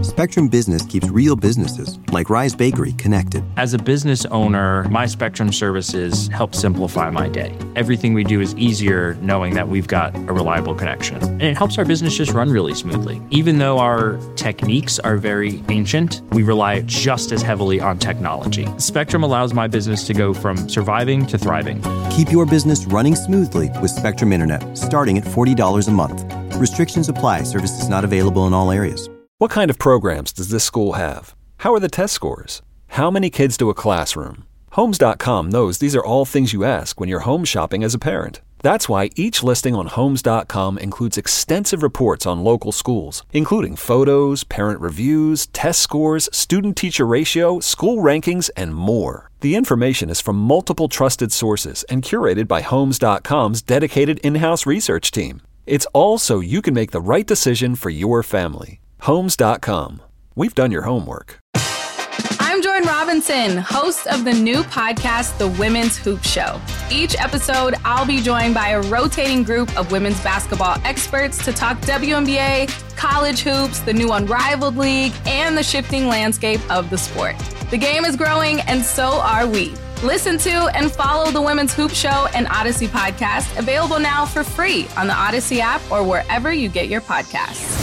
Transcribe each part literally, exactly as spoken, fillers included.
Spectrum Business keeps real businesses, like Rise Bakery, connected. As a business owner, my Spectrum services help simplify my day. Everything we do is easier knowing that we've got a reliable connection. And it helps our business just run really smoothly. Even though our techniques are very ancient, we rely just as heavily on technology. Spectrum allows my business to go from surviving to thriving. Keep your business running smoothly with Spectrum Internet, starting at forty dollars a month. Restrictions apply. Services not available in all areas. What kind of programs does this school have? How are the test scores? How many kids do a classroom? Homes dot com knows these are all things you ask when you're home shopping as a parent. That's why each listing on Homes dot com includes extensive reports on local schools, including photos, parent reviews, test scores, student-teacher ratio, school rankings, and more. The information is from multiple trusted sources and curated by Homes dot com's dedicated in-house research team. It's all so you can make the right decision for your family. Homes dot com. We've done your homework. I'm Jordan Robinson, host of the new podcast, The Women's Hoop Show. Each episode, I'll be joined by a rotating group of women's basketball experts to talk W N B A, college hoops, the new Unrivaled League, and the shifting landscape of the sport. The game is growing, and so are we. Listen to and follow The Women's Hoop Show and Odyssey podcast, available now for free on the Odyssey app or wherever you get your podcasts.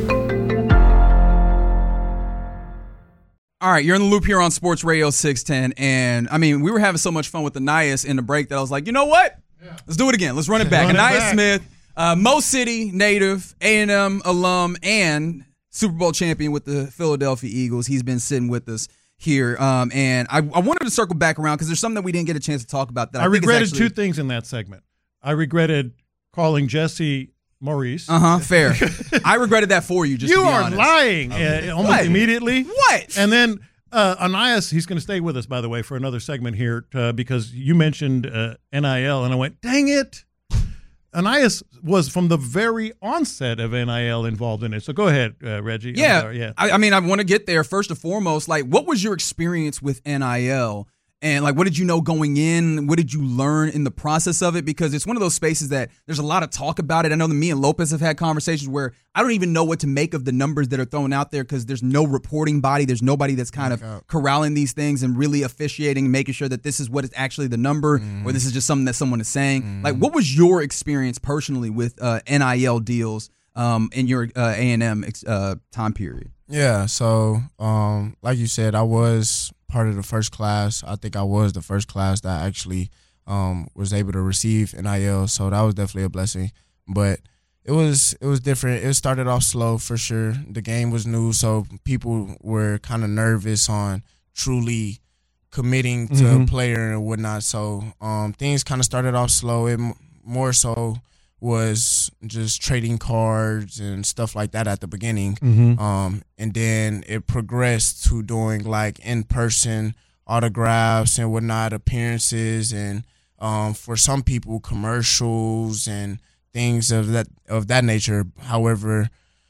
All right, you're in the loop here on Sports Radio six ten, and I mean, we were having so much fun with Ainias in the break that I was like, you know what? Yeah. Let's do it again. Let's run it back. Ainias Smith, uh, Mo City native, A and M alum, and Super Bowl champion with the Philadelphia Eagles. He's been sitting with us here, um, and I, I wanted to circle back around because there's something that we didn't get a chance to talk about. That I, I think regretted is actually, two things in that segment. I regretted calling Jesse Maurice. Uh-huh, fair. I regretted that for you, just you to be are honest. lying uh, almost What? immediately. What? And then uh, Ainias, he's going to stay with us, by the way, for another segment here uh, because you mentioned uh, N I L, and I went, dang it. Ainias was from the very onset of N I L involved in it. So go ahead, uh, Reggie. Yeah, sorry, yeah. I, I mean, I want to get there first and foremost. Like, what was your experience with N I L? And, like, what did you know going in? What did you learn in the process of it? Because it's one of those spaces that there's a lot of talk about it. I know that me and Lopez have had conversations where I don't even know what to make of the numbers that are thrown out there because there's no reporting body. There's nobody that's kind of corralling these things and really officiating and making sure that this is what is actually the number mm. or this is just something that someone is saying. Mm. Like, what was your experience personally with uh, N I L deals um, in your uh, A and M uh, time period? Yeah, so um, like you said, I was part of the first class. I think I was the first class that actually um, was able to receive N I L, so that was definitely a blessing. But it was it was different. It started off slow for sure. The game was new, so people were kind of nervous on truly committing to mm-hmm. a player and whatnot. So um, things kind of started off slow. It m- more so was just trading cards and stuff like that at the beginning. Mm-hmm. Um, and then it progressed to doing like in-person autographs and whatnot, appearances, and um, for some people, commercials and things of that of that nature. However,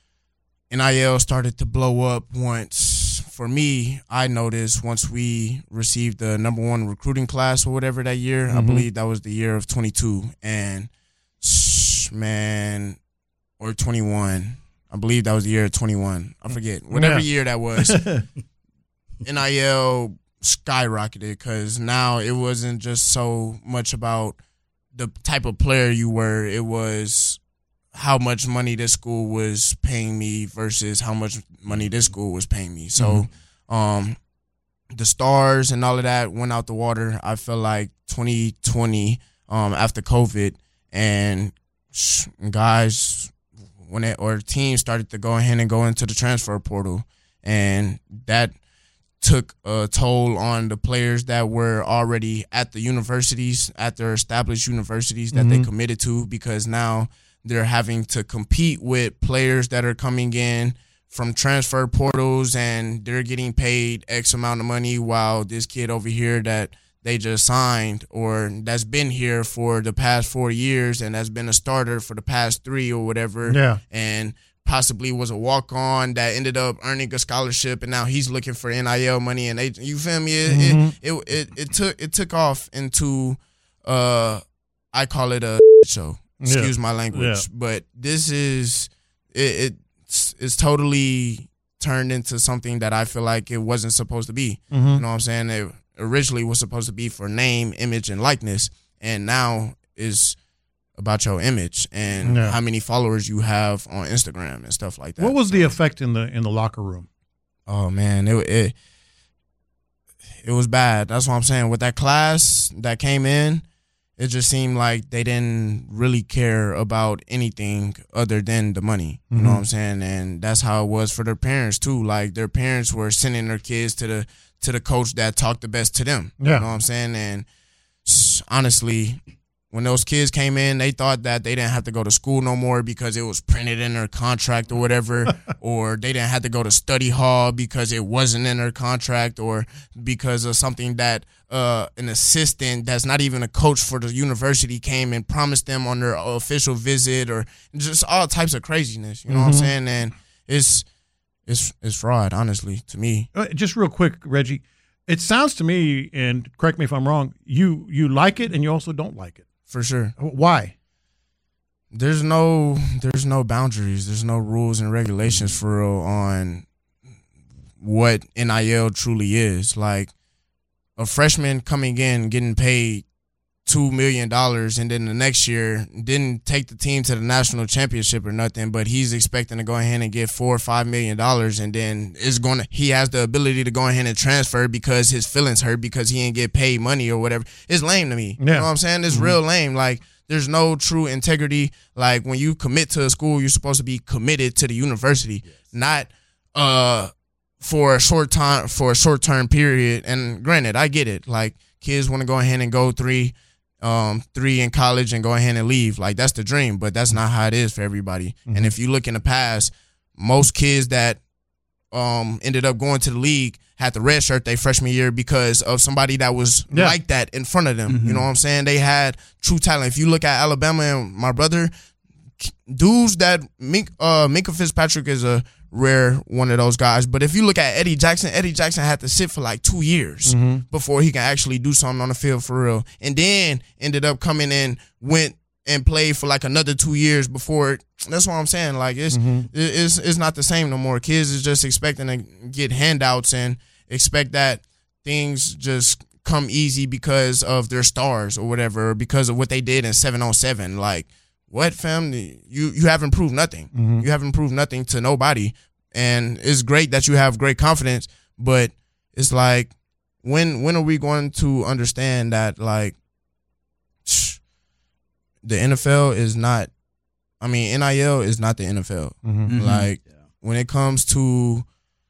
N I L started to blow up once, for me, I noticed once we received the number one recruiting class or whatever that year. Mm-hmm. I believe that was the year of twenty-two. And man, or twenty-one. I believe that was the year of twenty-one. I forget. Whatever yeah. year that was. N I L skyrocketed because now it wasn't just so much about the type of player you were. It was how much money this school was paying me versus how much money this school was paying me. So mm-hmm. um, the stars and all of that went out the water. I feel like twenty twenty um, after COVID, and guys when it, or teams started to go ahead and go into the transfer portal, and that took a toll on the players that were already at the universities, at their established universities that mm-hmm. they committed to, because now they're having to compete with players that are coming in from transfer portals, and they're getting paid X amount of money, while this kid over here that they just signed or that's been here for the past four years and has been a starter for the past three or whatever, yeah. and possibly was a walk-on that ended up earning a scholarship, and now he's looking for N I L money. And they, you feel me? It, mm-hmm. it, it, it, it took it took off into, uh, I call it a show. Excuse yeah. my language, yeah. but this is it, it's it's totally turned into something that I feel like it wasn't supposed to be. Mm-hmm. You know what I'm saying? It originally was supposed to be for name, image, and likeness, and now is about your image and yeah. how many followers you have on Instagram and stuff like that. What was the effect in the in the locker room? Oh man, it it it was bad. That's what I'm saying. With that class that came in, it just seemed like they didn't really care about anything other than the money. You Mm-hmm. know what I'm saying? And that's how it was for their parents too. Like their parents were sending their kids to the to the coach that talked the best to them. Yeah. You know what I'm saying? And honestly, when those kids came in, they thought that they didn't have to go to school no more because it was printed in their contract or whatever, or they didn't have to go to study hall because it wasn't in their contract, or because of something that uh, an assistant that's not even a coach for the university came and promised them on their official visit, or just all types of craziness. You know Mm-hmm. what I'm saying? And it's it's it's fraud, honestly, to me. Uh, just real quick, Reggie. It sounds to me, and correct me if I'm wrong, you you like it and you also don't like it. For sure. Why? There's no there's no boundaries. There's no rules and regulations for real on what N I L truly is. Like a freshman coming in getting paid two million dollars and then the next year didn't take the team to the national championship or nothing, but he's expecting to go ahead and get four or five million dollars, and then is going to he has the ability to go ahead and transfer because his feelings hurt because he didn't get paid money or whatever. It's lame to me. Yeah. You know what I'm saying? It's Mm-hmm. real lame. Like there's no true integrity. Like when you commit to a school, you're supposed to be committed to the university, yes. not uh for a short time for a short term period. And granted, I get it. Like kids want to go ahead and go three Um, three in college and go ahead and leave. Like, that's the dream, but that's not how it is for everybody. Mm-hmm. And if you look in the past, most kids that um, ended up going to the league had the red shirt their freshman year because of somebody that was yeah. like that in front of them. Mm-hmm. You know what I'm saying? They had true talent. If you look at Alabama and my brother, dudes that Mink, uh, Minka Fitzpatrick is a rare one of those guys. But if you look at Eddie Jackson, Eddie Jackson had to sit for like two years mm-hmm. before he can actually do something on the field for real. And then ended up coming in, went and played for like another two years before. That's what I'm saying. Like it's mm-hmm. it's it's not the same no more. Kids is just expecting to get handouts and expect that things just come easy because of their stars or whatever, or because of what they did in seven on seven. Like, what, fam? You you haven't proved nothing. Mm-hmm. You haven't proved nothing to nobody. And it's great that you have great confidence, but it's like, when when are we going to understand that, like, shh, the N F L is not, I mean, N I L is not the N F L. Mm-hmm. Like, yeah. when it comes to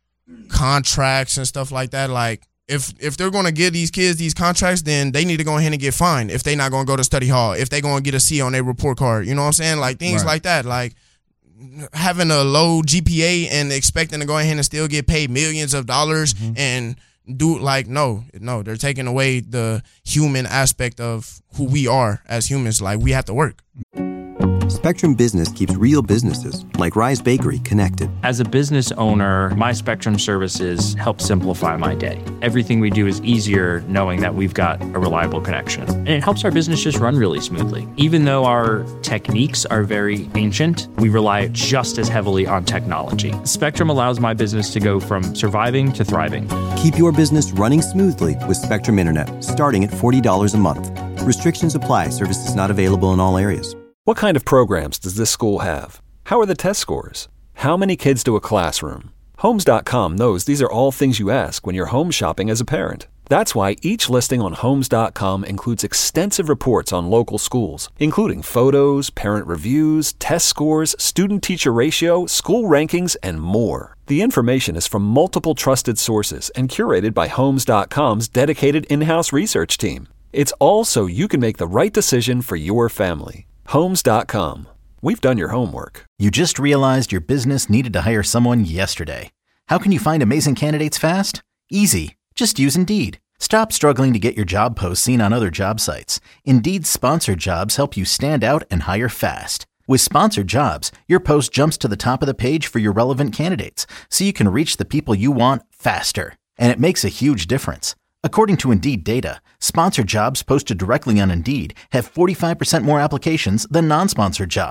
contracts and stuff like that, like, If if they're going to give these kids these contracts, then they need to go ahead and get fined if they're not going to go to study hall, if they're going to get a C on their report card. You know what I'm saying? Like, things Right. like that. Like, having a low G P A and expecting to go ahead and still get paid millions of dollars mm-hmm. and do, like, no, no. They're taking away the human aspect of who we are as humans. Like, we have to work. Spectrum Business keeps real businesses, like Rise Bakery, connected. As a business owner, my Spectrum services help simplify my day. Everything we do is easier knowing that we've got a reliable connection. And it helps our business just run really smoothly. Even though our techniques are very ancient, we rely just as heavily on technology. Spectrum allows my business to go from surviving to thriving. Keep your business running smoothly with Spectrum Internet, starting at forty dollars a month. Restrictions apply. Services not available in all areas. What kind of programs does this school have? How are the test scores? How many kids do a classroom? Homes dot com knows these are all things you ask when you're home shopping as a parent. That's why each listing on Homes dot com includes extensive reports on local schools, including photos, parent reviews, test scores, student-teacher ratio, school rankings, and more. The information is from multiple trusted sources and curated by Homes dot com's dedicated in-house research team. It's all so you can make the right decision for your family. Homes dot com. We've done your homework. You just realized your business needed to hire someone yesterday. How can you find amazing candidates fast? Easy. Just use Indeed. Stop struggling to get your job posts seen on other job sites. Indeed's sponsored jobs help you stand out and hire fast. With sponsored jobs, your post jumps to the top of the page for your relevant candidates, so you can reach the people you want faster. And it makes a huge difference. According to Indeed data, sponsored jobs posted directly on Indeed have forty-five percent more applications than non-sponsored jobs.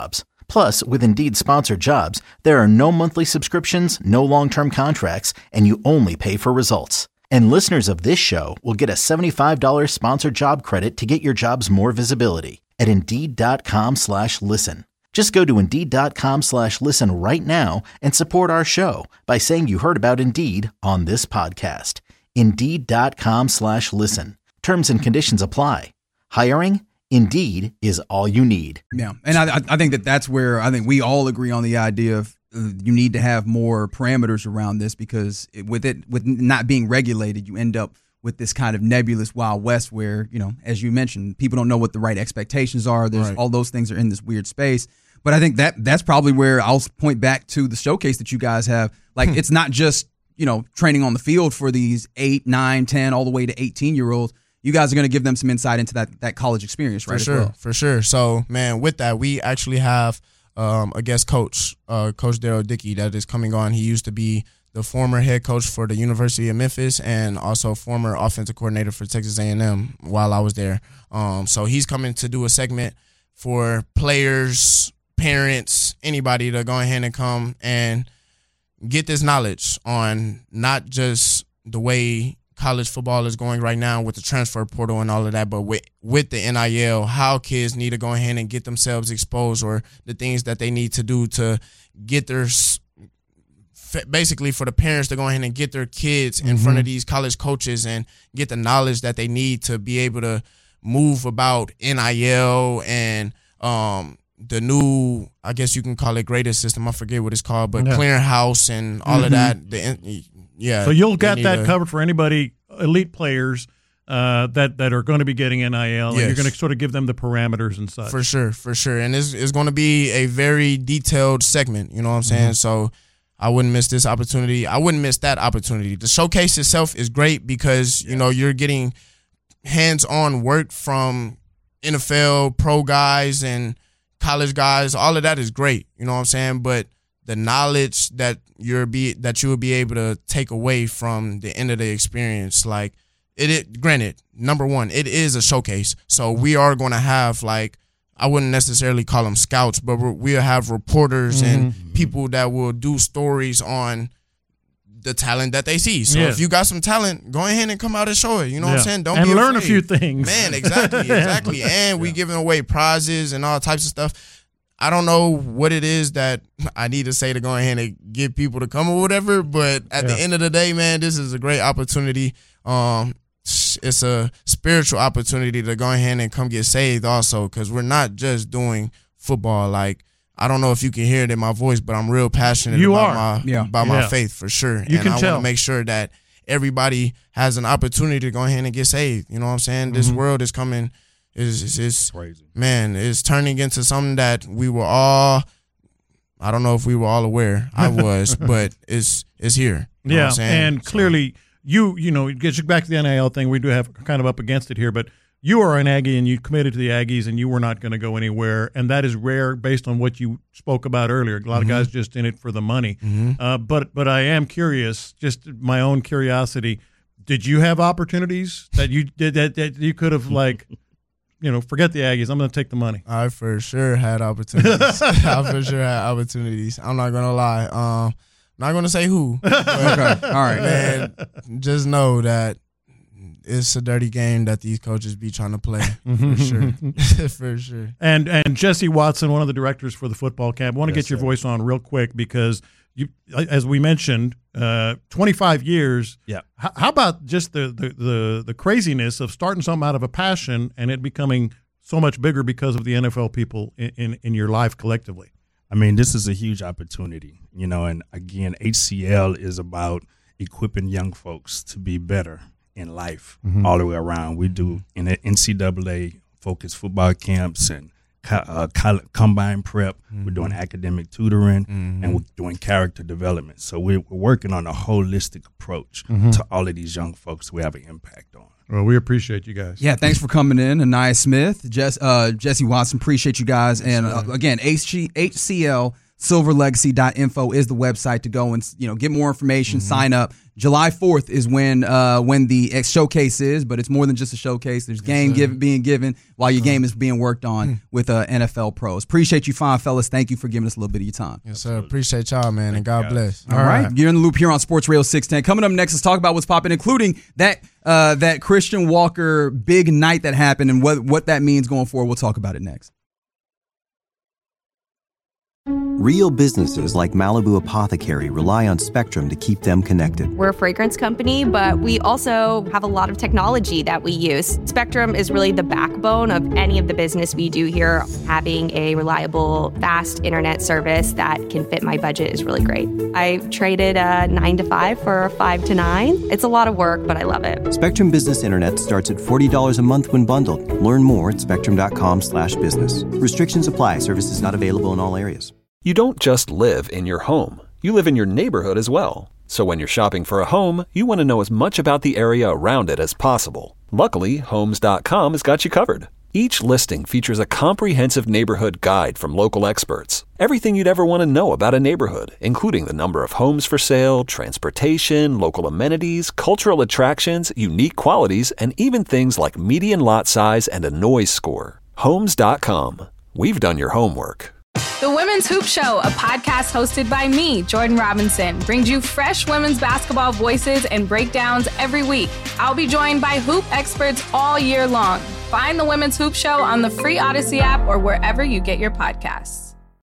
Plus, with Indeed Sponsored Jobs, there are no monthly subscriptions, no long-term contracts, and you only pay for results. And listeners of this show will get a seventy-five dollars sponsored job credit to get your jobs more visibility at Indeed.com slash listen. Just go to Indeed.com slash listen right now and support our show by saying you heard about Indeed on this podcast. Indeed.com slash listen. Terms and conditions apply. Hiring? Indeed is all you need. Yeah, and I, I think that that's where I think we all agree on the idea of uh, you need to have more parameters around this, because it, with it with not being regulated, you end up with this kind of nebulous Wild West where, you know, as you mentioned, people don't know what the right expectations are. There's Right. all those things are in this weird space. But I think that that's probably where I'll point back to the showcase that you guys have. Like, Hmm. it's not just, you know, training on the field for these eight, nine, ten, all the way to eighteen-year-olds. You guys are going to give them some insight into that that college experience, right? For as sure, well. for sure. So, man, with that, we actually have um, a guest coach, uh, Coach Daryl Dickey, that is coming on. He used to be the former head coach for the University of Memphis and also former offensive coordinator for Texas A and M while I was there. Um, so he's coming to do a segment for players, parents, anybody to go ahead and come and get this knowledge on not just the way college football is going right now with the transfer portal and all of that, but with, with the N I L, how kids need to go ahead and get themselves exposed, or the things that they need to do to get their, basically for the parents to go ahead and get their kids in Mm-hmm. front of these college coaches and get the knowledge that they need to be able to move about N I L and um, the new, I guess you can call it graded system. I forget what it's called, but Yeah. clearinghouse and all Mhm. of that. The, yeah. So you'll they get need that to- covered for anybody, elite players uh, that that are going to be getting N I L, and you're Yes. going to sort of give them the parameters and such. For sure, for sure. And it's, it's going to be a very detailed segment, you know what I'm saying? Mhm. So I wouldn't miss this opportunity. I wouldn't miss that opportunity. The showcase itself is great because, you know, you're getting hands-on work from N F L pro guys and college guys. All of that is great, you know what I'm saying? But the knowledge that you're be that you will be able to take away from the end of the experience, like it, it granted, number one, it is a showcase. So we are going to have, like, I wouldn't necessarily call them scouts, but we're, we'll have reporters and people that will do stories on the talent that they see. So Yeah. if you got some talent, go ahead and come out and show it. You know what Yeah. I'm saying? Don't and be learn a afraid. few things. Man, exactly, exactly. And we giving away prizes and all types of stuff. I don't know what it is that I need to say to go ahead and get people to come or whatever, but at Yeah. the end of the day, man, this is a great opportunity. Um, it's a spiritual opportunity to go ahead and come get saved also, because we're not just doing football. Like, I don't know if you can hear it in my voice, but I'm real passionate You about are. my Yeah. about my Yeah. faith for sure. You and can I tell. want to make sure that everybody has an opportunity to go ahead and get saved. You know what I'm saying? This Mhm. world is coming is is, is Crazy. man, it's turning into something that we were all, I don't know if we were all aware. I was, but it's it's here. You know Yeah, what I'm saying? and So, clearly you you know, get you back to the N I L thing. We do have kind of up against it here, but you are an Aggie and you committed to the Aggies and you were not going to go anywhere, and that is rare based on what you spoke about earlier. A lot of guys just in it for the money. mhm. Uh, but but I am curious, just my own curiosity. Did you have opportunities that you did that, that you could have, like, you know, forget the Aggies, I'm going to take the money? I for sure had opportunities. I for sure had opportunities. I'm not gonna lie. Um, not gonna say who. but, Okay. All right. man, just know that it's a dirty game that these coaches be trying to play. For sure. For sure. And and Jesse Watson, one of the directors for the football camp, I want to Yes, get your sir. voice on real quick because you, as we mentioned, uh, twenty-five years. Yeah. How, how about just the, the the the craziness of starting something out of a passion and it becoming so much bigger because of the N F L people in, in, in your life collectively? I mean, this is a huge opportunity, you know, and again, H C L is about equipping young folks to be better in life all the way around. We do in the N C double A focused football camps and co- uh, col- combine prep. We're doing academic tutoring and we're doing character development. So we're, we're working on a holistic approach to all of these young folks we have an impact on. Well, we appreciate you guys. Yeah, thanks for coming in, Anaya Smith, Jess, uh, Jesse Watson. Appreciate you guys. And uh, again, H C L silver legacy dot info is the website to go and, you know, get more information, sign up. July fourth is when uh, when the showcase is, but it's more than just a showcase. There's game give, being given while your game is being worked on with uh, N F L pros. Appreciate you, fine fellas. Thank you for giving us a little bit of your time. Yes, sir. Appreciate y'all, man, and God bless. All right. You're in the loop here on Sports Radio six ten. Coming up next, let's talk about what's popping, including that uh, that Christian Walker big night that happened and what, what that means going forward. We'll talk about it next. Real businesses like Malibu Apothecary rely on Spectrum to keep them connected. We're a fragrance company, but we also have a lot of technology that we use. Spectrum is really the backbone of any of the business we do here. Having a reliable, fast internet service that can fit my budget is really great. I traded a nine to five for a five to nine. It's a lot of work, but I love it. Spectrum Business Internet starts at forty dollars a month when bundled. Learn more at spectrum.com slash business. Restrictions apply. Services not available in all areas. You don't just live in your home. You live in your neighborhood as well. So when you're shopping for a home, you want to know as much about the area around it as possible. Luckily, Homes dot com has got you covered. Each listing features a comprehensive neighborhood guide from local experts. Everything you'd ever want to know about a neighborhood, including the number of homes for sale, transportation, local amenities, cultural attractions, unique qualities, and even things like median lot size and a noise score. Homes dot com. We've done your homework. The Women's Hoop Show, a podcast hosted by me, Jordan Robinson, brings you fresh women's basketball voices and breakdowns every week. I'll be joined by hoop experts all year long. Find the Women's Hoop Show on the free Odyssey app or wherever you get your podcasts.